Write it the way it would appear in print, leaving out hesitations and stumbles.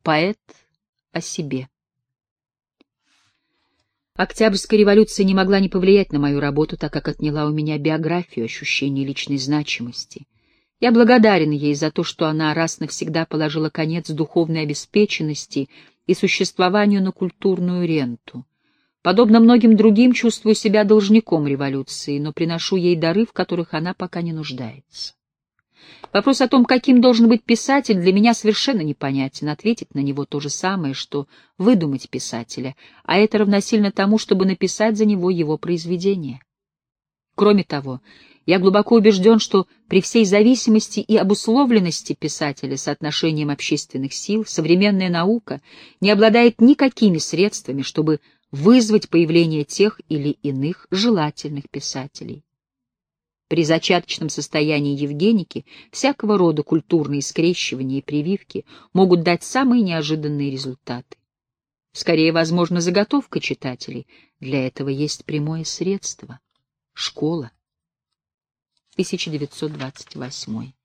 Поэт о себе. Октябрьская революция не могла не повлиять на мою работу, так как отняла у меня биографию, ощущение личной значимости. Я благодарен ей за то, что она раз навсегда положила конец духовной обеспеченности и существованию на культурную ренту. Подобно многим другим, чувствую себя должником революции, но приношу ей дары, в которых она пока не нуждается. Вопрос о том, каким должен быть писатель, для меня совершенно непонятен. Ответить на него то же самое, что выдумать писателя, а это равносильно тому, чтобы написать за него его произведение. Кроме того, я глубоко убежден, что при всей зависимости и обусловленности писателя соотношением общественных сил современная наука не обладает никакими средствами, чтобы вызвать появление тех или иных желательных писателей. При зачаточном состоянии Евгеники всякого рода культурные скрещивания и прививки могут дать самые неожиданные результаты. Скорее, возможно, заготовка читателей. Для этого есть прямое средство — школа. 1928